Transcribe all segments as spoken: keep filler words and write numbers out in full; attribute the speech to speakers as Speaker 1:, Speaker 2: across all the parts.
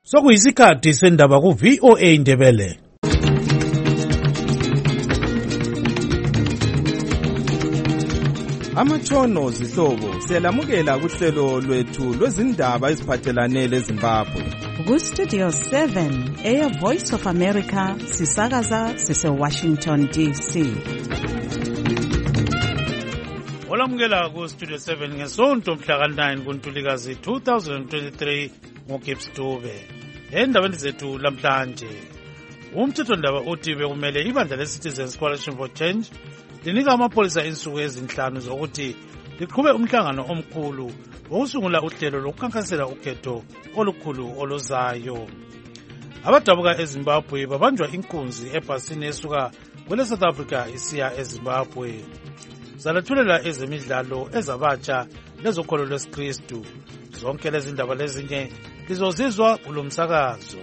Speaker 1: Sokuyisikhathi sendaba ku V O A Indebele.
Speaker 2: Amatshono zihlobo siyalamukela kuhlelo lwethu lwezindaba eziphathelane leZimbabwe.
Speaker 3: Ku Studio seven, Air Voice of America, sisakaza sise Washington D C.
Speaker 1: Olamukela ku Studio seven ngesonto mhla ka nine kuNtulikazi two thousand twenty-three ngoGibbs Dube. Endabeni zethu lamhlanje, umthethondaba uthi bekumele ibandla leCitizens Coalition for Change linika amapholisa insuku ezinhlanu zokuthi liqhube umhlangano omkhulu wokusungula uhlelo lokukhankasela ukhetho olukhulu oluzayo. Abadabuka eZimbabwe babanjwa inkunzi ebhasini esuka kwele South Africa isiya eZimbabwe. Zalethulela ezemidlalo ezabatsha lezokholo lwesikristu. Zonke lezi ndaba lezinye lizozizwa kulo msakazo.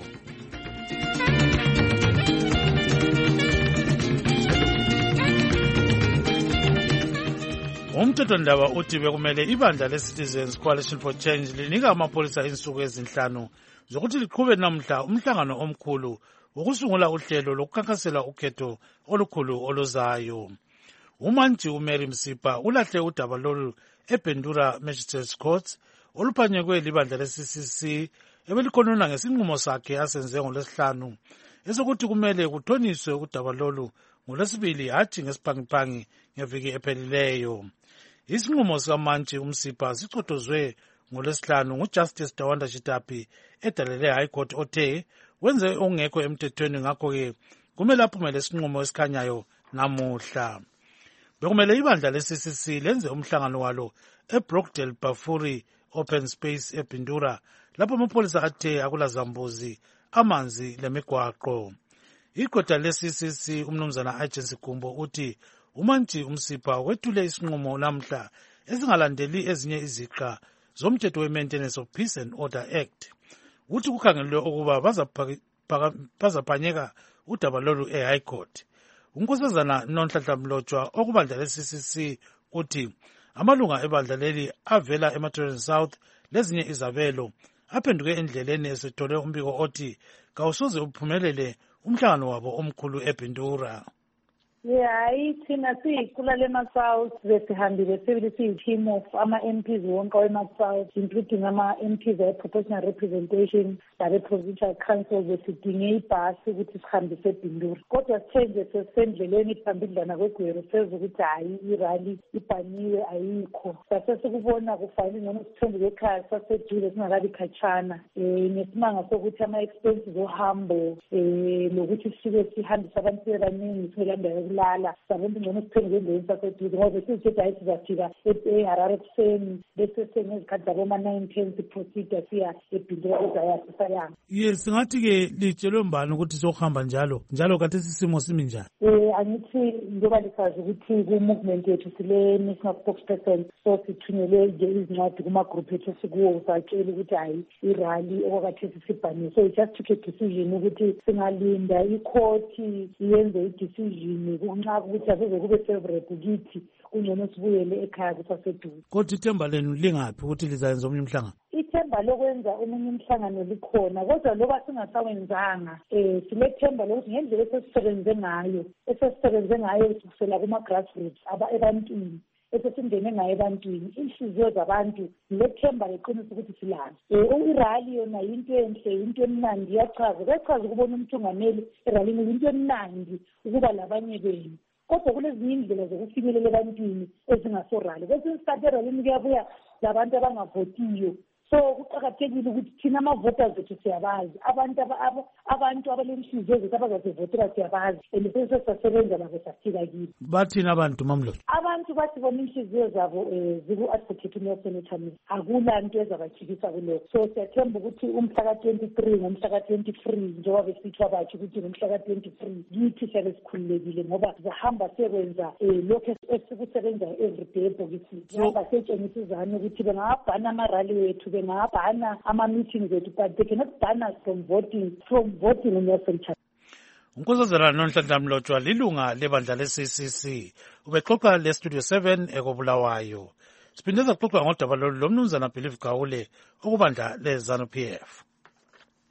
Speaker 1: Umthethondaba uthi bekumele ibandla leCitizens Coalition for Change linika amapholisa insuku ezinhlanu zokuthi liqhube namhla umhlangano omkhulu wokusungula uhlelo lokukhankasela ukhetho olukhulu oluzayo. Umanji uMary Msipa ulahle udaba lolu eBendura Magistrates Court oluphanyekwe libandla le-C C C ebelikhonona ngesinqumo sakhe asenze ngolwesihlanu esokuthi kumele kuthoniswe udaba lolu ngolwesibili hathi ngesiphangi ngeviki ephelileyo. Isinqumo sikaManji uMsipa sichotozwe ngolwesihlanu nguJustice Dawanda Chitapi edalele High Court othe wenze ongekho emthethweni, ngakho-ke kumele aphumele isinqumo esikhanyayo namuhla. Bekumele ibandla le-C C C lenze umhlangano walo eBrookdale Bafuri Open Space eBindura lapho amapholisa athe akula zambuzi, amanzi lemigwaqo. Iqoda le-C C C umnumzana Agency Gumbo uthi uManji uMsipa wethule isinqumo namhla esingalandeli ezinye iziqa zomthetho we-Maintenance of Peace and Order Act. Uthi kukhangelwe ukuba bazaphanyeka udaba lolu e-High Court. Unkosazana Nonhlanhla Mlotshwa okubandla le-C C C uthi amalunga ebandla leli avela eMatoreni South lezinye izabelo aphenduke endleleni esethole umbiko othi kawusoze uphumelele umhlangano wabo omkhulu eBindura.
Speaker 4: Yeah, thina siyiqula lema-South besihambile sibili siyi-team of ama-M Ps wonke wema-South, including ama-M Ps ayi-proportional representation nabe-provincial council, besidinge ibhasi ukuthi sihambise eBindura. Kodwa sithe nje sesisendleleni phambidlana kwegwero seza ukuthi hhayi irali ibhaniwe ayikho. Sase sikubona kufanele ngcono siphenduke ekhaya sasedule singakabi khatshana. Um ngesimanga sokuthi ama-expenses ohambo um lokuthi sisuke sihambise abantu bebaningi sibelandela lala sabona ngcono siphenduke endaweni saseduze ngoba sisithi hayi sizafika eHarare ekuseni bese sengezikhathi zaboma nine ten siprocedure siya eBindura ezayasisayanga.
Speaker 1: Yes, singathi-ke litshelwe mbani ukuthi sokuhamba njalo njalo kade sisimo simi njani?
Speaker 4: Um angithi njengoba lisazi ukuthi ku-movement yethu sile-national spokesperson, so sithunyelwe-ke izincwadi kuma-group ethu esikuwo satshela ukuthi hhayi irali okwakhathesi sibhaniwe. So we just took a decision ukuthi singalinda ikhoti yenze i-decision kunxa ukuthi aseze kube favorable kithi kungcono sibuyele ekhaya kusaseduze.
Speaker 1: Kodwa ithemba lenu lingaphi ukuthi lizayenza omunye umhlangano?
Speaker 4: Ithemba lokwenza omunye umhlangano likhona, kodwa loba singasawenzanga um silethemba lokuthi ngendlela esesisebenze ngayo esesisebenze ngayo kusukela kuma-grassroots ebantwini esesingene ngayo ebantwini, inhliziyo zabantu lethemba leqinisa ukuthi silazi. Um irali yona yinto enhle, yinto emnandi, iyachaza kuyachaza ukubona umthungameli eralini yinto emnandi ukuba labanye benu. Kodwa kunezinye indlela zokufinyelela ebantwini ezingasorali. Kwesinye isikhathi eralini kuyabuya labantu abangavotiyo. So kuqakathekile ukuthi thina ama-voters zethu siyabazi, abantu abantu abalenhliziyo zethu abazasivotela siyabazi, and sesisasebenza labo safika kibo.
Speaker 1: Bathini abantu Mamlotshwa?
Speaker 4: Abantu bathi bona inhliziyo zabo um ziku-advocate uNelson Chamisa, akula nto ezabatyhikisa kulokho. So siyathemba ukuthi umhla ka-twenty-three ngomhla ka-twenty-three njengoba besithiwa batsho ukuthi ngomhla ka-twenty-three kithi siyabe sikhululekile ngoba sizahamba sekwenza um lokhu esikusebenzayo everyday ebhokisini. Sihamba setshengisa izane ukuthi bengabhana amarali wethu, bengabhana ama-meetings ethu, but they cannot ban us from voting, from voting uNelson Chamisa.
Speaker 1: Unkosazana Nonhlanhla Mlotshwa lilunga lebandla le-C C C ubexoxa le-Studio seven ekobulawayo. Siphinde saxoxa ngodaba lolu lomnumzana Believe Gawule okubandla le-ZANU P F.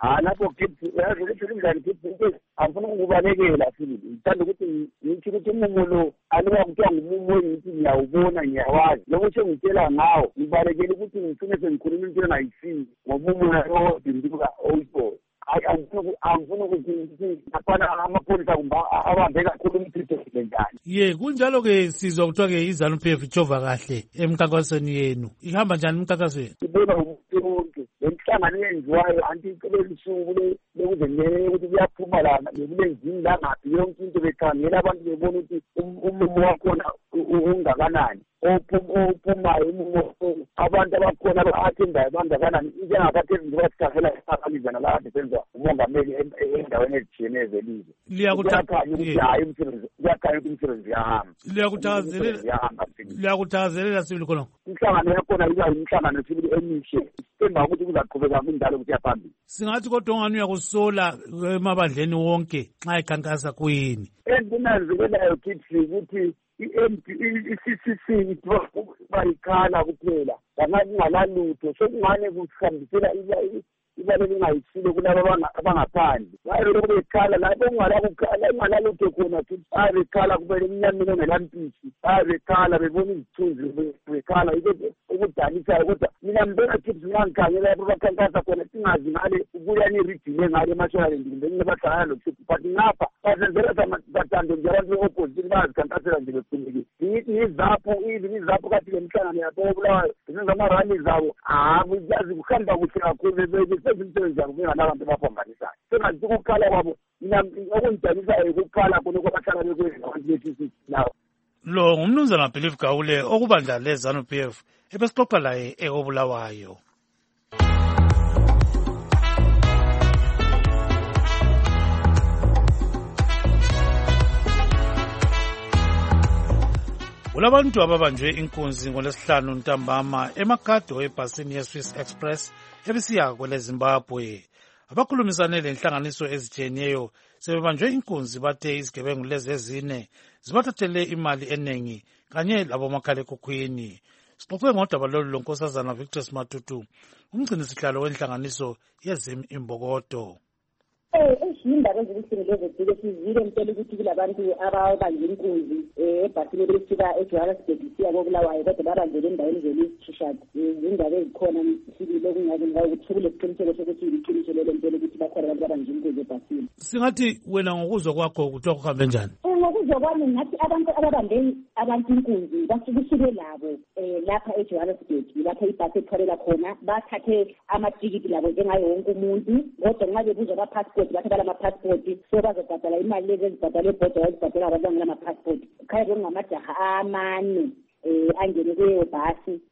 Speaker 5: Ah, lapho kithi yazi ukuthi ingane kithi afuna ukubalekela futhi ngithanda ukuthi ngithi ukuthi umumo lo aliwa kuthiwa ngumumo ngithi ngiyawubona ngiyawazi lokho sengitshela ngawo ngibalekela ukuthi ngifune sengikhuluma into engayisini ngomumo lo dinduka oyibona hayi angifuna angifuna ukuthi apana amapholisa kumba abambe kakhulu umthetho njani.
Speaker 1: Ye kunjalo ke sizwa kuthiwa ke iZANU-P F ijova kahle emkhankasweni yenu ihamba njani emkhankasweni?
Speaker 5: Ibona umuntu wonke lenhlangano yenziwayo anti icele lisuku lekuze ngeke ukuthi kuyaphuma lana bekulenzini la ngaphi yonke into bekhangela abantu bebona ukuthi umumo wakhona ungakanani ophumayo umumo abantu abakhona aba-athendayo bangakanani njengakhathesi nje basikhangela isakalizana la kade senziwa umongameli endaweni ezitshiyeneyo zelizwe. Liyakukhanya ukuthi hayi umsebenzi kuyakhanya ukuthi umsebenzi uyahamba.
Speaker 1: Liyakuthakazelela sibili khona.
Speaker 5: Inhlangano yakhona iba yinhlangano sibili emihle sithemba ukuthi kuzaqhubeka kunjalo kusiya phambili.
Speaker 1: Singathi kodwa ungani uyakusola emabandleni wonke nxa ikhankasa kuyini?
Speaker 5: Endinanzekelayo kithi ukuthi i-M P i-C C C bayikhala kuphela bangakungalalutho sokungane kusihambisela ibale lingayisile kulabo abangaphandle baye lokho bekhala lapho ungalalutho khona baye bekhala kumele emnyameni ongelampisi baye bekhala bebona izithunzi bekhala ukudanisayo kodwa mina mbona kithi ngangikhangela lapho bakhankasa khona singazi ngale ukuya nirijile ngale emashonaland kumbe ngingabahlangana lokuthi but ngapha bazenzela bathando nje abantu be-opposition bayazikhankasela nje bekhululekile ngithi izapho izi izapho kathi lemhlangano yakho obulawayo zenza amarali zabo hayi yazi kuhamba kuhle kakhulu sezinto zabo benganabantu baphambanisana sengathi ukukhala kwabo mina okungijanisayo ukukhala khona kwabahlala bekwenza abantu bethu lawo.
Speaker 1: Lo ngumnumzana Believe Gawule okubandla leZANU-P F ebesixoxa laye ekobulawayo. Kulabantu ababanjwe inkunzi ngolesihlanu ntambama eMakhado ebhasini ye-Swiss Express ebisiya kwele Zimbabwe. Abakhulumisane lenhlanganiso ezitshiyeneyo sebebanjwe inkunzi bathe izigebengu lezi ezine zibathathele imali eningi kanye labomakhalekhukhwini. Sixoxe ngodaba lolu lonkosazana Victor Matutu, umgcinisihlalo wenhlanganiso yeZim Imbokodo.
Speaker 6: Eh indaba ezilisini lezo zile sizile ngitshela ukuthi kulabantu ababanje inkunzi ebhasini besuka eJohannesburg siya koBulawayo kodwa babanjele endaweni zelizishishad izindaba ezikhona sibile okungabe ngawukuthi kule siqiniseko sokuthi iqiniso lelo mpela ukuthi bakhona abantu abanje inkunzi ebhasini.
Speaker 1: Singathi wena ngokuzwa kwakho kuthiwa kuhambe njani?
Speaker 6: Ngokuzwa kwami ngathi abantu ababambe abantu inkunzi basuke labo lapha eJohannesburg lapha ibhasi etholela khona bathathe amatikiti labo njengayo wonke umuntu kodwa nxa bebuza ama-passport bathi bala ama-passport so bazobhadala imali lezi ezibhadala ebhoda ezibhadala abantu abangela ama-passport khaya bekungamajaha amane angene kuleyo bhasi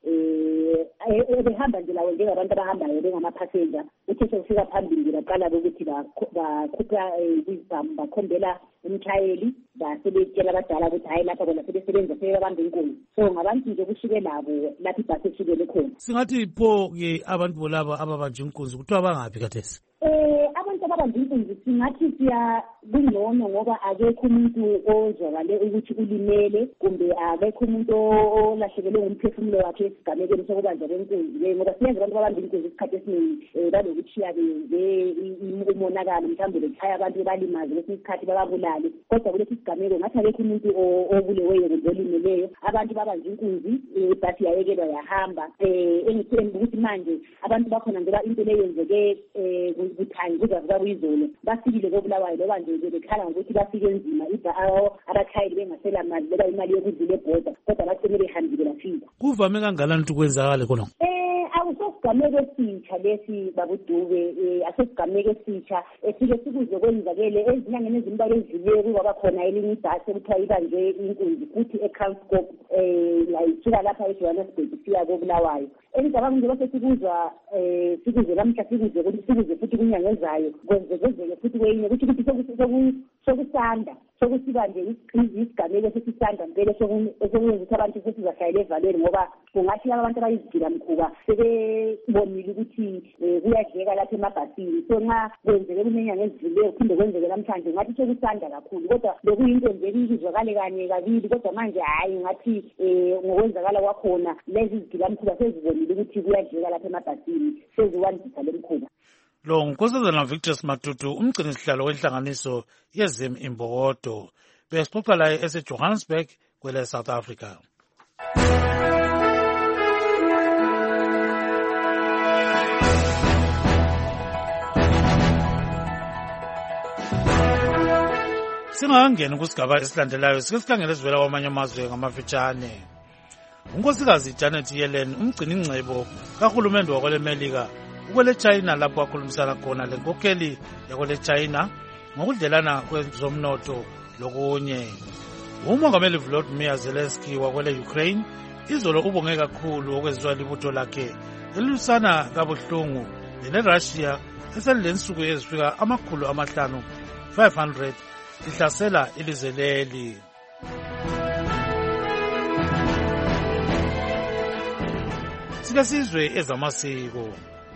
Speaker 6: behamba nje lawo njengabantu abahambayo bengamaphasenja uthe sokufika phambili baqala ukuthi bakhupha izibhamu bakhombela umshayeli basebetshela abadala ukuthi hayi lapha bona sebesebenza sebebamba inkunzi so ngabantu nje kusuke labo lapha ibhasi esukele khona.
Speaker 1: Singathi pho-ke abantu bolaba ababanje inkunzi kuthiwa bangaphi kathesi?
Speaker 6: Eh abantu ababanje inkunzi singathi siya kungcono ngoba akekho umuntu ozwakale ukuthi ulimele kumbe akekho umuntu olahlekelwe ngumphefumulo wakhe esigamekweni sokubanjwa kwenkunzi ngoba siyenza abantu babanje inkunzi isikhathi esiningi balokutshiya benze umonakalo mhlawumbe bekhaya abantu balimaze kwesinye isikhathi bababulale kodwa kulesi sigameko ngathi akekho umuntu obuleweyo kumbe olimeleyo abantu babanje inkunzi ibhasi yayekelwa yahamba engithemba ukuthi manje abantu bakhona njengoba into leyo yenzeke kuthanyi kuza kuyizolo bafikile koBulawayo loba nje bekhala ngokuthi bafike enzima abashayeli bengasela mali beba imali yokudlula ebhoda kodwa bacine behambile bafika.
Speaker 1: Kuvame kangakanani ukuthi kwenzakale khona?
Speaker 6: Eh akusesigameko esitsha lesi babudube asesigameko esitsha esike sikuze kwenzakele ezinyangeni ezimbalwa ezidlule kuba khona elinye ibhasi ekuthiwa ibanjwe inkunzi futhi eKranskop la isuka lapha eJohannesburg siya koBulawayo. Engicabanga nje bese sikuzwa sikuze lamhla sikuze ukuthi sikuze futhi kunyanga ezayo kwenzeke futhi kwenye ukuthi ukuthi sokusanda sokusiba nje isigameko sesisanda mpela sokwenza ukuthi abantu sesizashayela evalweni ngoba kungathi abantu abayizigila mkhuba sebebonile ukuthi kuyadleka lapha emabhasini so nxa kwenzeke kunenyanga ezidluleyo kuphinde kwenzeke namhlanje ngathi sokusanda kakhulu kodwa bekuyinto nje ikuzwakale kanye kabili kodwa manje hayi ngathi ngokwenzakala kwakhona lezi zigila mkhuba sezibonile ukuthi kuyadleka lapha emabhasini seziwandisa le mkhuba.
Speaker 1: Lo ngunkosazana Victor Matutu, umgcini sihlalo wenhlanganiso yezim imbokodo. Besixoxa laye eseJohannesburg kwele South Africa. Singangena kusigaba esilandelayo sike sikhangele sivela kwamanye amazwe ngamafitshane. Unkosikazi Janet Yellen, umgcini ingcebo kahulumende wakwele Melika, ukwele China lapho akhulumisana khona lenkokheli yakwele China ngokudlelana kwezomnotho lokunye. Umongameli Volodymyr Zelensky wakwele Ukraine izolo ubonge kakhulu okwenziwa libutho lakhe elisana kabuhlungu leRussia eselilensuku ezifika amakhulu amahlanu five hundred ihlasela ilizwe leli. Sike sizwe ezamasiko.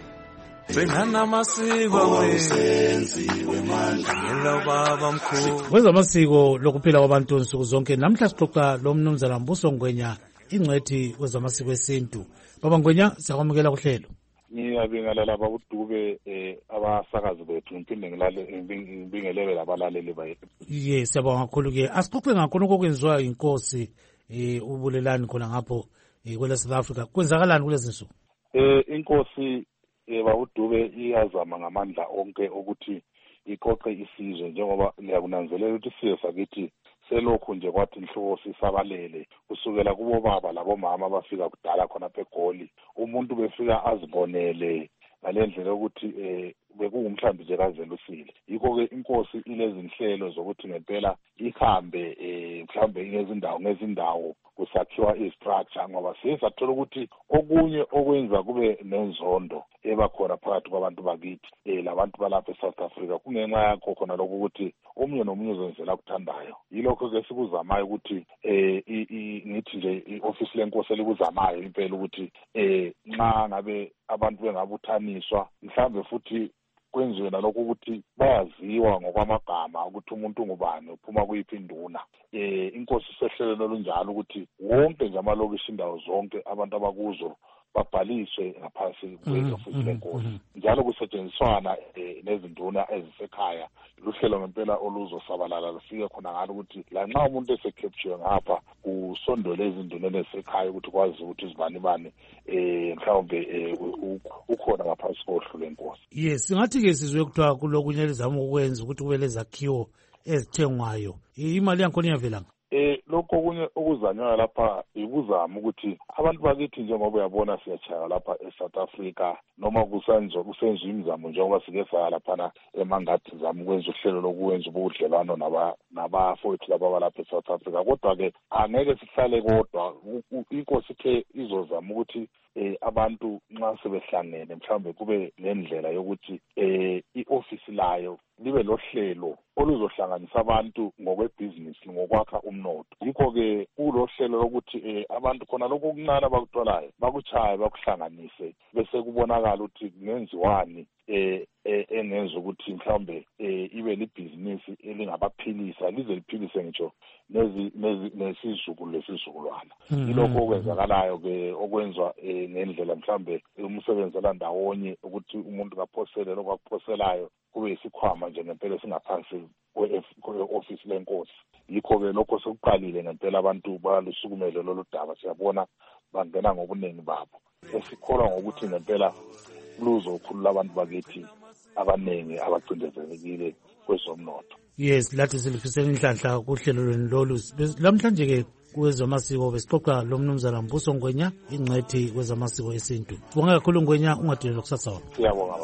Speaker 1: Kwezamasiko lokuphila kwabantu nsuku zonke namhla sixoxa lo mnumzana Mbuso Ngwenya, ingcwethi kwezamasiko esintu. Baba Ngwenya, siyakwamukela kuhlelo.
Speaker 7: Ngiyabingelela laba uDube eh abasakazi bethu ngiphinde ngilale ngibingelele labalaleli bayethu.
Speaker 1: Yes, siyabonga kakhulu ke. Asixoxe ngakhona okwenziwa inkosi eh ubulelani khona ngapho eh kwele South Africa. Kwenzakalani kulezi nsuku?
Speaker 7: Eh inkosi eba uDube iyazama ngamandla onke ukuthi iqoqe isizwe njengoba liyakunanzelela ukuthi siyo sakithi selokhu nje kwathi inhloko sisabalele kusukela kubo baba labo mama bafika kudala khona eGoli. Umuntu befika azibonele ngalendlela ukuthi eh bekungumhlambi nje kaZelusile. Yikho ke inkosi ilezi inhlelo zokuthi ngempela ihambe eh mhlambe ngezindawo ngezindawo kusakhiwa istructure ngoba siyathola ukuthi okunye okwenza kube nenzondo ebakhona phakathi kwabantu bakithi eh labantu balapha eSouth Africa kungenxa yakho khona lokho ukuthi omunye nomunye uzenzela ukuthandayo. Yilokho ke sikuzamayo ukuthi eh ngithi nje ioffice lenkosi elikuzamayo impela ukuthi eh nxa ngabe abantu bengabuthaniswa mhlambe futhi kwenziwe nalokho ukuthi bayaziwa ngokwamagama ukuthi umuntu ngubani uphuma kuyiphi induna. Eh inkosi sehlelo olunjalo ukuthi wonke nje amalokishi indawo zonke abantu abakuzo babhaliswe ngaphansi kweoffice lenkosi. Njalo kusetshenziswana nezinduna ezisekhaya. Luhlelo ngempela oluzosabalala lufike khona ngalo ukuthi la nxa umuntu esekepture ngapha kusondole izinduna ezisekhaya ukuthi kwazi ukuthi izibani bani eh mhlawumbe ukhona ngaphansi kohlu lenkosi.
Speaker 1: Yes, singathi ke sizwe kuthiwa kulokunye lizama ukwenza ukuthi kube lezakhiwo ezithengwayo. Imali yakhona iyavelanga.
Speaker 7: Eh lokho kunye okuzanywa lapha ibuzama ukuthi abantu bakithi njengoba uyabona siyachaya lapha eSouth Africa noma kusenzo kusenziwa imizamo njengoba sike saya lapha emangathi zama ukwenza uhlelo lokwenza ubudlelwano naba nabafowethu laba balapha eSouth Africa. Kodwa ke angeke sihlale kodwa inkosi ke izozama ukuthi eh abantu nxa sebehlangene mhlambe kube lendlela yokuthi eh ioffice layo libe lohlelo oluzohlanganisa abantu ngokwebusiness ngokwakha umnotho. Yikho ke kulohlelo lokuthi eh abantu khona lokho okuncane abakutholayo bakuchaya bakuhlanganise bese kubonakala ukuthi kungenziwani eh engenza ukuthi mhlambe eh ibe libhizinisi elingabaphilisa lize liphilise ngitsho nezi nesizukulu lesizukulwana. Yilokho okwenzakalayo ke okwenzwa ngendlela mhlambe umsebenzi landawonye ukuthi umuntu kaphosele lokwaphoselayo kube isikhwama nje ngempela singaphansi kwe-office lenkosi. Yikho ke lokho sekuqalile ngempela abantu balusukumele lolu daba siyabona bangena ngobuningi babo. Esikholwa ngokuthi ngempela luzokhulula abantu bakithi abaningi abacindezelekile kwezomnotho.
Speaker 1: Yes, lathi silifisela inhlanhla kuhlelo lweni lolu. Lamhlanje ke kwezamasiko besixoxa lo mnumzana Mbuso Ngwenya, ingcwethi kwezamasiko esintu. Sibonga kakhulu Ngwenya, ungadinela kusasa wona.
Speaker 7: Siyabonga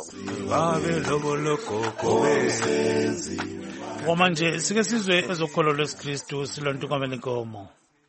Speaker 1: baba. Manje sike sizwe ezokholo lweSikristu silontukamela inkomo.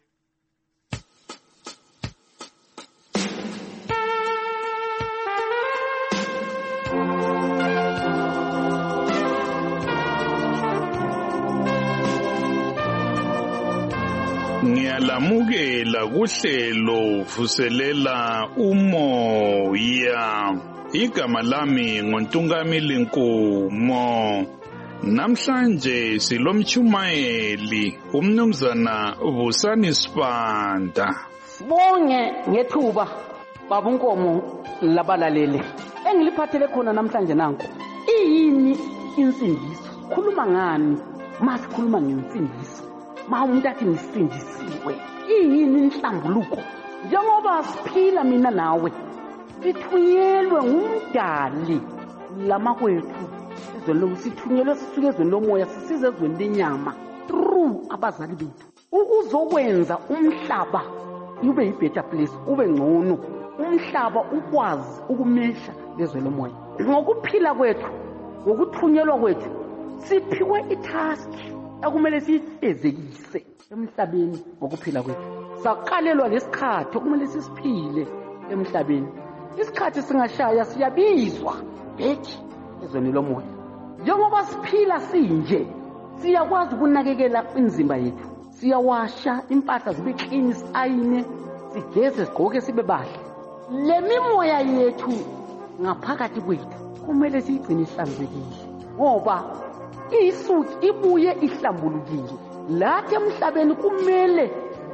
Speaker 8: Ngiyalamukela kuhlelo vuselela umoya. Igama lami ngoNtungamili Nkomo. Namhlanje silomchumayeli umnumzana Vusani Sibanda.
Speaker 9: Sibonge ngethuba babunkomo labalaleli. engiliphathele khona namhlanje nanku iyini insindiso khuluma ngani masikhuluma ngensindiso ma umuntu athi ngisindisiwe iyini inhlambuluko njengoba siphila mina nawe sithunyelwe ngumdali lama kwethu ezweni sithunyelwe sisuke ezweni lomoya sisize ezweni lenyama through abazali bethu ukuzokwenza umhlaba ube yi-better place ube ngcono umhlaba ukwazi ukumesha lezwe lomoya ngokuphila kwethu ngokuthunyelwa kwethu siphiwe itask ekumele siyifezekise emhlabeni ngokuphila kwethu saqalelwa lesikhathi okumele sisiphile emhlabeni isikhathi singashaya siyabizwa bethi ezweni lomoya njengoba siphila sinje siyakwazi ukunakekela imizimba yethu siyawasha impahla zibe clean ayine sigeze sigqoke sibe bahle le mimoya yethu ngaphakathi kwethu kumele siyigcine ihlanzekile ngoba isuki ibuye ihlambulukile lathi emhlabeni kumele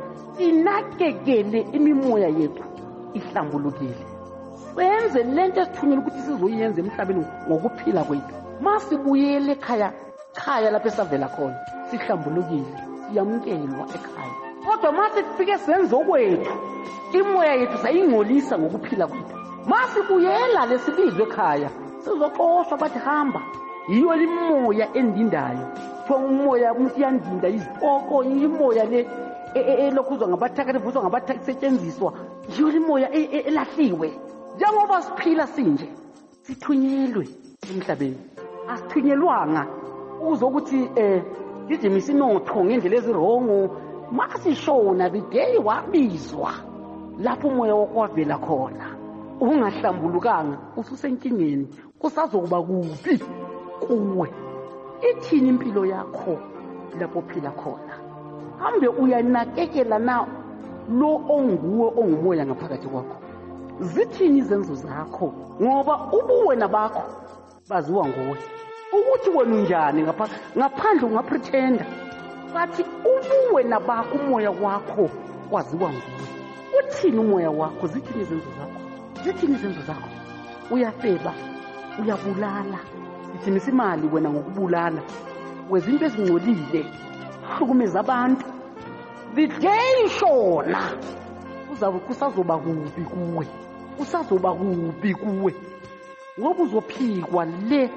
Speaker 9: sinakekele imimoya yethu ihlambulukile senze lento esithunyelwe ukuthi sizoyenza emhlabeni ngokuphila kwethu masibuyele ekhaya khaya lapho esavela khona sihlambulukile siyamukelwa ekhaya kodwa mase sifike senze okwethu imoya yethu sayingcolisa ngokuphila kwethu masibuyela lesibizwe ekhaya sizoxoshwa bathi hamba yiyo limoya endindayo kuthiwa umoya umuntu uyandinda izipoko imoya le elokhuzwa ngabathakathi vuswa ngabathakathi setshenziswa yiyo limoya elahliwe njengoba siphila sinje sithunyelwe emhlabeni asithunyelwanga uzokuthi eh gijimise inotho ngendlela ezirongo masishona bideyi wabizwa lapho umoya wokwavela khona ungahlambulukanga ususenkingeni kusazokuba kuphi kuwe ithini impilo yakho lapho phila khona hambe uyanakekela na lo onguwe ongumoya ngaphakathi kwakho zithini izenzo zakho ngoba ubuwena bakho baziwa nguwe ukuthi wena unjani ngapha ngaphandle ungapretenda bathi ubuwena bakho umoya wakho kwaziwa nguwe uthini umoya wakho zithini izenzo zakho zithini izenzo zakho uyafeba uyabulala ithimisa imali wena ngokubulala wezinto ezingcolile hlukumeza abantu bideyi shona uzabe kusazoba kubi kuwe usazoba kubi kuwe ngoba uzophikwa le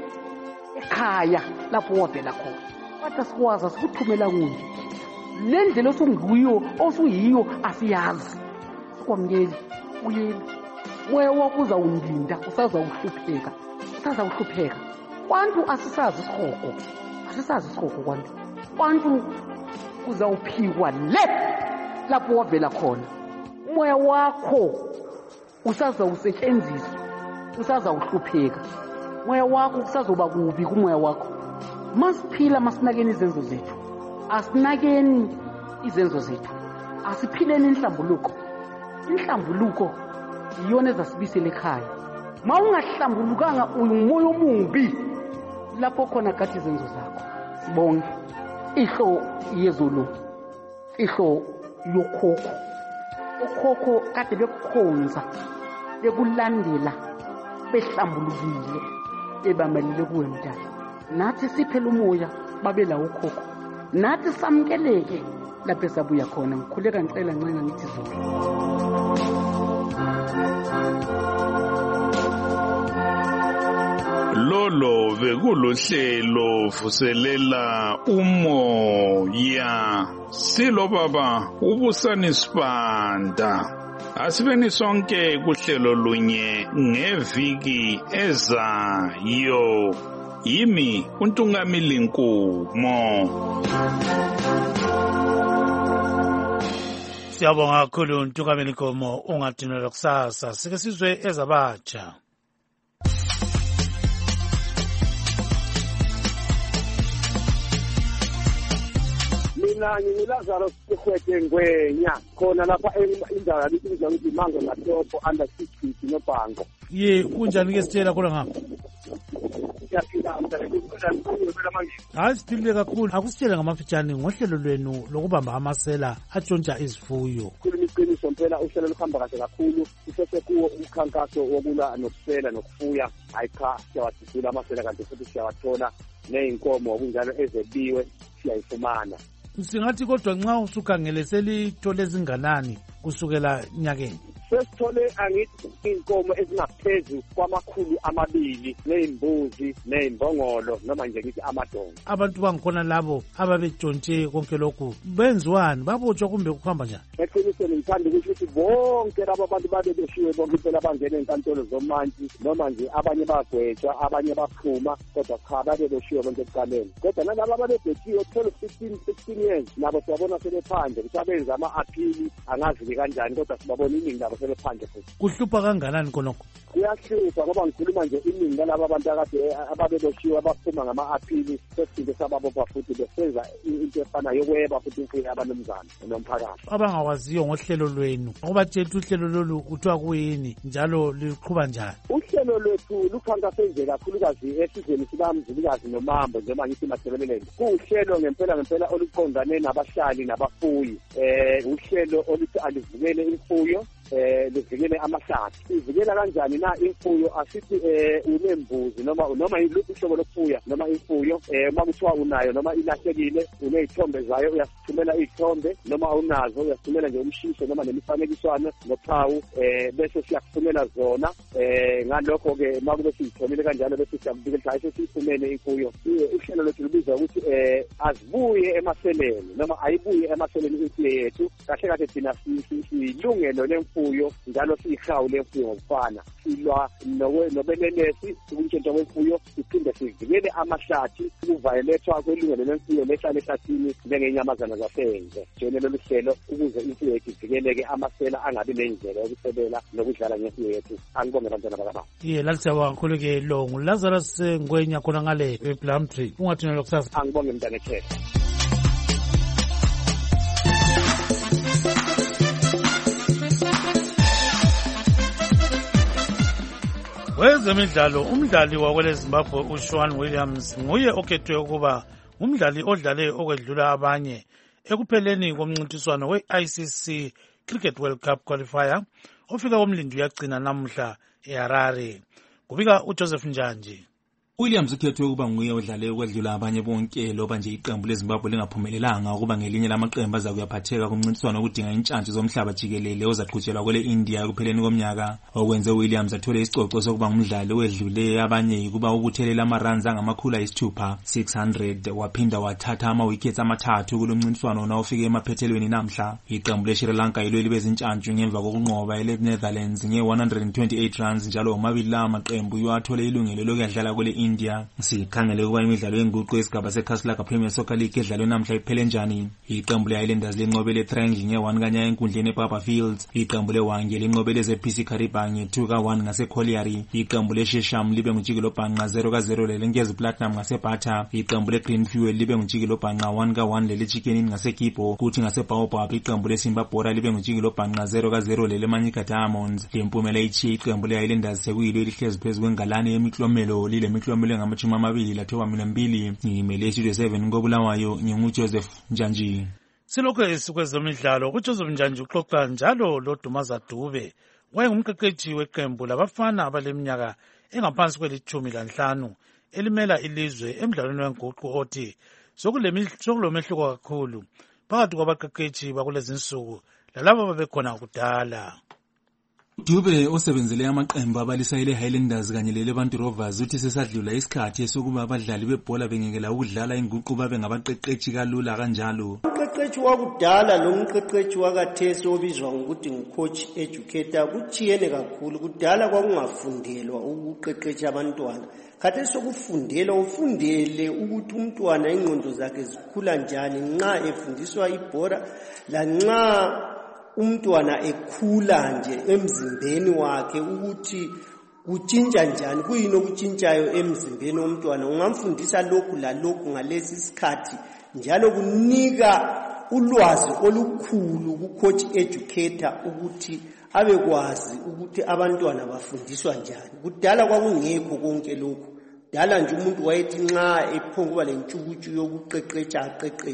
Speaker 9: ekhaya lapho wavela khona kodwa sikwazi sikuthumela kude le ndlela osunguyo osuyiyo asiyazi sikwamukeli uyeli wewe kuzawundinda usazawuhlupheka usazawuhlupheka kwantu asisazi isihogo asisazi isihogo kwantu kwantu uzawuphikwa le lapho wavela khona umoya wakho usazawusetshenziswa usazawuhlupheka umoya wakho kusazoba kubi kumoya wakho masiphila masinakeni izenzo zethu asinakeni izenzo zethu asiphileni inhlambuluko inhlambuluko iyona ezasibisela ekhaya ma ungahlambulukanga umoya omubi lapho khona kathi izenzo zakho sibonke ihlo yezulu ihlo yokhokho okhokho kade bekukhonza bekulandela behlambulukile bebamelele kuwe mntana nathi siphela umoya babe lawo ukhokho nathi samkeleke lapho esabuya khona ngikhuleka ngicela ncenga ngithi zonke
Speaker 8: lolo bekuluhlelo vuselela umoya silo baba ubusani sibanda asibeni sonke kuhlelo lunye ngeviki ezayo yimi uNtungamili Nkumo.
Speaker 1: Siyabonga kakhulu uNtungamili Nkumo ungadinelwa kusasa sike sizwe ezabatsha.
Speaker 5: Mina ngilazaro sikhwete ngwenya khona lapha indawo yalibizwa ukuthi Mango Ngatopo under sixty noBhango.
Speaker 1: Ye kunjani ke sitshela khona ngapha? Hayi siphilile kakhulu akusitshela ngamafitshane ngohlelo lwenu lokubamba amasela atshontsha izifuyo.
Speaker 5: Khuluma iqiniso phela uhlelo luhamba kahle kakhulu sekuwo umkhankaso wokulwa nokusela nokufuya hayi cha siyawadudula amasela kanti futhi siyawathola ney'nkomo okunjalo ezebiwe siyayifumana.
Speaker 1: Singathi kodwa nxa usukhangele selithole ezinganani kusukela nyakeni?
Speaker 5: Sesithole angithi inkomo ezingaphezu kwamakhulu amabili ney'mbuzi ney'mbongolo noma nje ngithi amadongo.
Speaker 1: Abantu bangikhona labo ababetshontshe konke lokhu benziwani, babotshwa kumbe kuhamba njani?
Speaker 5: Eqinisweni ngithanda ukuthi bonke labo bantu babe beshiwe bonke impela bangena ey'nkantolo zomantshi noma nje abanye bagwetshwa abanye baphuma kodwa cha babe beshiwe bonke ekuqaleni. Kodwa nalabo ababebhetshiwe twelve fifteen sixteen years nabo siyabona sebephandle ukuthi abenza ama-aphili angazi kanjani kodwa sibabona iningi nabo sebephandle futhi.
Speaker 1: Kuhlupha kanganani khonokho?
Speaker 5: Kuyahlupha ngoba ngikhuluma nje iningi lalabo abantu akade ababeboshiwe abaphuma ngama-aphili sesiphinde sababopha futhi besenza into efana yokweba futhi imfuyo abanomzana nomphakathi.
Speaker 1: Abangawaziyo ngohlelo lwenu ukubatshela uhlelo lolu kuthiwa kuyini njalo liqhuba njani?
Speaker 5: Uhlelo lwethu lukhankaseze kakhulukazi esizweni sikaMzilikazi noMambo njengoba ngithi Mathebeleleni. Kuwuhlelo ngempela ngempela oluqondane nabahlali nabafuyi. Eh uhlelo oluthi alivukele imfuyo eh livikele amahlathi. Ivikela kanjani na imfuyo? Asithi eh unembuzi noma noma yiluphi uhlobo lokufuya noma imfuyo eh makuthiwa unayo noma ilahlekile unezithombe zayo uyasithumela izithombe noma unazo uyasithumela nje umshiso noma nemifanekiswano nophawu eh bese siyakufunela zona eh ngalokho ke makube siyitholile kanjalo bese siyakubikela ukuthi siyifumene imfuyo. Uhlelo lwethu lubiza ukuthi eh azibuye emaseleni noma ayibuye emaseleni imfuyo yethu kahle kahle thina silungelo lemfuyo njalo siyihawule imfuyo ngokufana silwa nobelelesi ukuntshontsha kwemfuyo siphinde sivikele amahlathi ukuvayelethwa kwelungelo lemfuyo lehlala ehlathini njengenyamazana zasendle. Njalo lolu hlelo ukuze imfuyo yethu ivikeleke amasela angabi nendlela yokusebela nokudlala ngemfuyo yethu. Angibonge bantwana bakababa.
Speaker 1: Ye lalisiyabonga kakhulu ke lo nguLazarus Ngwenya khona ngale ePlumtree. Ungathina lokusasa.
Speaker 5: Angibonge mntana ekhaya.
Speaker 1: Wezemidlalo umdlali wakwele Zimbabwe uShaun Williams nguye okhethwe ukuba umdlali odlale okwedlula abanye ekupheleni komncintiswano we-I C C Cricket World Cup qualifier ofika komlindi uyagcina namuhla eHarare. Kubika uJoseph Njanji.
Speaker 10: Williams ukhethwe ukuba nguye odlale okwedlula abanye bonke loba nje iqembu leZimbabwe lingaphumelelanga ukuba ngelinye lamaqembu aza kuyaphatheka kumncintiswano okudinga intshantshi zomhlaba jikelele ozaqhutshelwa kwele India ekupheleni komnyaka. Okwenze Williams athole isicoco sokuba ngumdlali owedlule abanye kuba ukuthelela ama-runs angamakhulu ayisithupha six hundred waphinda wathatha ama-wickets amathathu kulomncintiswano nawufike emaphethelweni namhla. Iqembu leSri Lanka yilo libe zintshantshi ngemva kokunqoba ele-Netherlands nge-one hundred twenty-eight runs njalo omabili la maqembu yiwathole ilungelo lokuyadlala kwele India. Sikhangele ukuba imidlalo yenguqu yesigaba seKaslaka Premier Soccer League edlalwe namhla iphele njani. Iqembu le-Islanders linqobele Triangle nge-one kanya enkundleni ePapa Fields. Iqembu le-Wange linqobele ze-P C Karibang nge-two ka one ngase-Colliery. Iqembu le-Shesham libe ngujikelo bhanqa zero ka zero lelenkezi Platinum ngase-Bata. Iqembu le-Green Fuel libe ngujikelo bhanqa one ka one lele-Chicken Inn ngase-Kipo. Kuthi ngase-Baobab iqembu le-Simba Bora libe ngujikelo bhanqa zero ka zero lele-Manyika Diamonds. Lempumela ichiye iqembu le-Islanders sekuyilo elihlezi phezu kwengalane yemiklomelo lile miklomelo ngamachumi amabili lathoba mina mbili. Ngimele Studio seven ngobulawayo nginguJoseph Njanji.
Speaker 1: Silokho esikwezemidlalo uJoseph Njanji uxoxa njalo loDumaza Dube wayengumqeqeshi weqembu labafana abaleminyaka engaphansi kwelithumi lanhlanu elimela ilizwe emidlalweni wenguqu othi sokulomehluko kakhulu phakathi kwabaqeqeshi bakulezi nsuku lalabo babekhona kudala.
Speaker 10: Dube osebenzele amaqembu abalisayile Highlanders kanye leLevant Rovers uthi sesadlula isikhathi esokuba abadlali bebhola bengekela ukudlala inguqu babe ngabaqeqeshi kalula kanjalo.
Speaker 11: Umqeqeshi wakudala lo mqeqeshi wakathesi obizwa ngokuthi ngucoach educator kuthiyene kakhulu. Kudala kwakungafundelwa ukuqeqesha abantwana. Khathesi sokufundela ufundele ukuthi umntwana ingqondo zakhe zikhula njani nxa efundiswa ibhola la nxa umntwana ekhula nje emzimbeni wakhe ukuthi kutshintsha njani kuyini okutshintshayo emzimbeni womntwana. Ungamfundisa lokhu la lokhu ngalesi sikhathi njalo kunika ulwazi olukhulu kucoach educator ukuthi abekwazi ukuthi abantwana bafundiswa njani. Kudala kwakungekho konke lokhu. Dala nje umuntu wayethi nxa ephonguba lentshukutshu yokuqeqesha aqeqeshe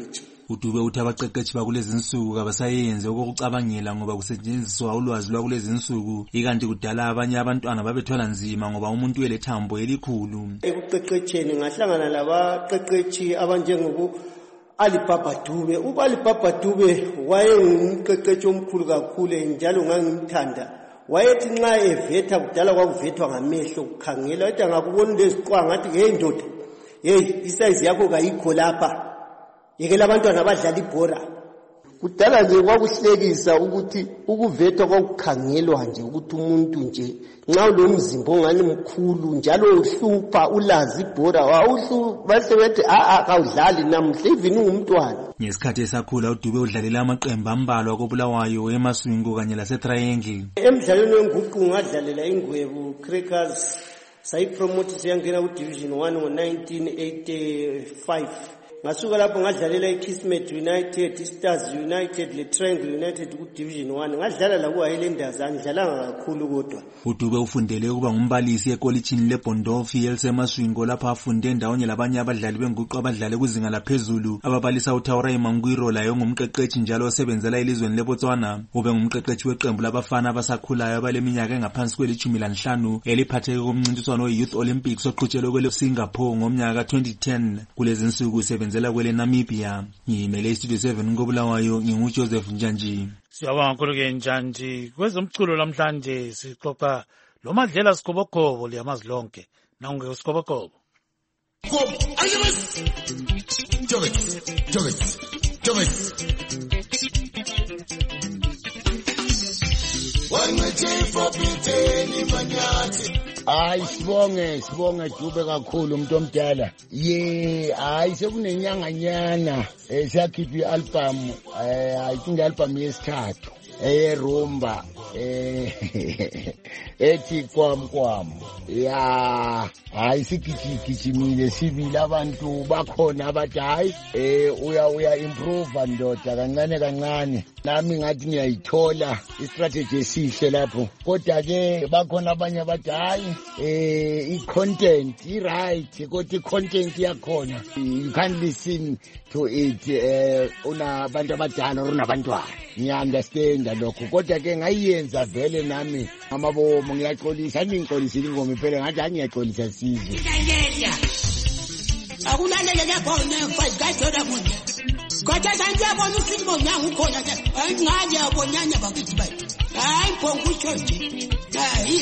Speaker 10: uDube uthi abaqeqeshi bakulezi insuku abasayenze okokucabangela ngoba kusetshenziswa ulwazi lwakulezi insuku ikanti kudala abanye abantwana babethwala nzima ngoba umuntu welethambo elikhulu.
Speaker 11: Ekuqeqetsheni ngahlangana labaqeqeshi abanjengobu Alibaba Dube. uAlibaba Dube wayengumqeqeshi omkhulu kakhulu njalo ngangimthanda. Wayethi nxa evetha kudala kwakuvethwa ngamehlo kukhangela wathi angakubona leziqwa ngathi hey ndoda hey isize yakho kayikho lapha yekela abantwana abadlala ibhora. Kudala nje kwakuhlekisa ukuthi ukuvethwa kwakukhangelwa nje ukuthi umuntu nje nxa ulomzimba ongani mkhulu njalo uhlupha ulazi ibhora wawuhlu bahle bethi a a kawudlali namhle even ungumntwana.
Speaker 10: Ngesikhathi esakhula uDube udlalela amaqembu ambalwa koBulawayo eMaswingo kanye laseTriangle.
Speaker 11: Emidlalweni wenguqu ngadlalela iNgwebu Crackers sayipromote siyangena ku Division one ngo nineteen eighty-five. Ngasuka lapho ngadlalela iKismet United, Stars United, le Triangle United ku Division one. Ngadlala la ku Highlanders angidlalanga kakhulu kodwa.
Speaker 10: uDube ufundele ukuba ngumbalisi ekolitshini leBondofi eliseMaswingo lapho afunde ndawonye labanye abadlali benguqu abadlale kuzinga laphezulu ababalisa uTaurai Mangwiro laye ngumqeqeshi njalo osebenzela elizweni leBotswana. Ube ngumqeqeshi weqembu labafana abasakhulayo abaleminyaka engaphansi kwelitshumi lanhlanu eliphatheke kumncintiswano we-Youth Olympics oqhutshelwe kwele Singapore ngomnyaka twenty ten. Kulezi insuku usebenzela kwele Namibia. Ngimele iStudio seven koBulawayo nginguJoseph Njanji.
Speaker 1: Siyabonga kakhulu ke Njanji. Kwezomculo namhlanje sixoxa lo Madlela Sikhobokobo liyamazi lonke. Nangu Sikhobokobo.
Speaker 12: Hayi sibonge sibonge Dube kakhulu umuntu omdala. Ye hayi sekunenyanga nyana eh siyakhipha ialbum eh ayithinga album yesithathu eh rumba eh ethi kwamkwam. Ya hayi sigijigijimile sibili abantu bakhona abathi hayi eh uya uya improve ndoda kancane kancane. Nami ngathi ngiyayithola istrategy esihle lapho kodwa ke bakhona abanye abathi hayi eh i-content i-right kodwa i-content yakhona you can't listen to it eh una abantu abadala unabantwana. Ngiyaunderstand lokho kodwa ke ngayiyenza vele nami amabomo ngiyaxolisa ningixolisile ingoma phela ngathi angiyaxolisa sizwe.
Speaker 13: Akulalele lebona fight gajoda munye kodwa sanjabona uSimon nangu khona ke ngaje abonyanya bakithi bayi hayi bonke utshoje hayi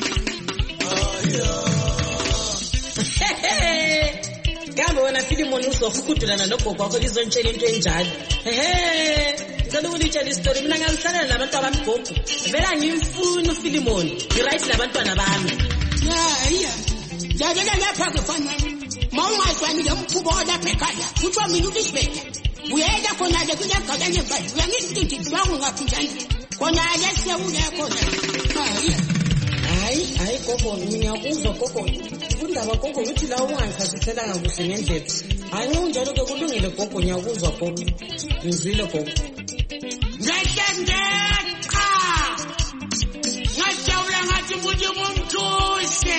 Speaker 14: kambe wena Philemon uzofukudulana nogogo wakho lizontshela into enjalo. Ehe ngicela ukulitshela istory mina ngiyahlala nabantu abamgogo vela ngimfuna uPhilemon ngiright labantwana bami.
Speaker 13: Hayi yadela lapha ke fana mawungazwani lomkhubo lapha ekhaya utsho mina ulisibeke uyela khona le kunyagala ngembayi uyangisithi ngibangu ngaphinjani khona ke sewule khona. Hayi
Speaker 14: hayi hayi gogo ngiyakuzwa gogo undaba gogo uthi la ungangikhathiselanga kuhle ngendlela. Hayi unjalo ke kulungile gogo ngiyakuzwa gogo ngizwile gogo.
Speaker 13: Ngiyathendeqa ngajabula ngathi muje mumthuse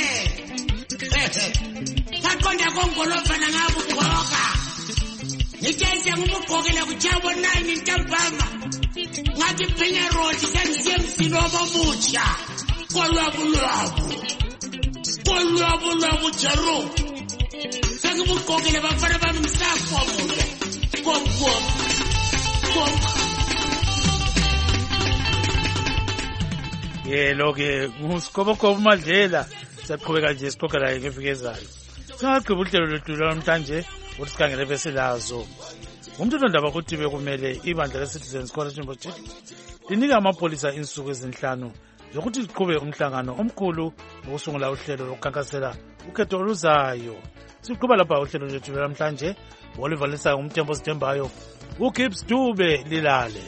Speaker 13: ngaqonda kongolofana ngabugoka ngithenze ngumugqokela kujabo nine intambama ngathi phenya road sengisiye emsini omutsha kolwabulwabu kolwabulwabu jaro sengibugqokele bafana bami ngisafomule komkom kom.
Speaker 1: Yelo ke nguSikhobokobo Madlela. Siyaqhubeka nje sixoxa laye ngeviki ezayo. Singaqhubeka uhlelo lwethu namhlanje ukuthi sikhangele bese lazo. Umthetho ndaba ukuthi bekumele ibandla leCitizens Coalition for Change linika amapolisa insuku ezinhlanu zokuthi liqhube umhlangano omkhulu wokusungula uhlelo lokukhankasela ukhetho oluzayo. Siqhubeka lapha uhlelo lwethu namhlanje. Oliver Lisa umthembo sithembayo. uKips Dube lilale.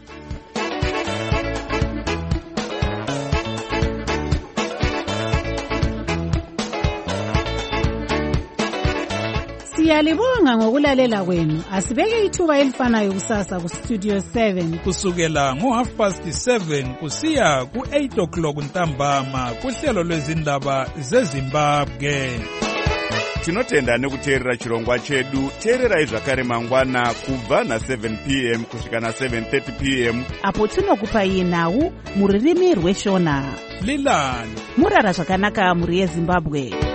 Speaker 3: Siyalibonga ngokulalela kwenu. Asibeke ithuba elifanayo kusasa ku Studio seven
Speaker 2: kusukela ngo half past seven kusiya ku eight o'clock ntambama kuhlelo lwezindaba zeZimbabwe.
Speaker 15: tinotenda nekuteerera chirongwa chedu. Teererai zvakare mangwana kubva na-seven p m kusvika na-seven thirty p m
Speaker 3: apo tinokupai nhau mururimi rweshona.
Speaker 2: Lilani
Speaker 3: murara zvakanaka muri yeZimbabwe.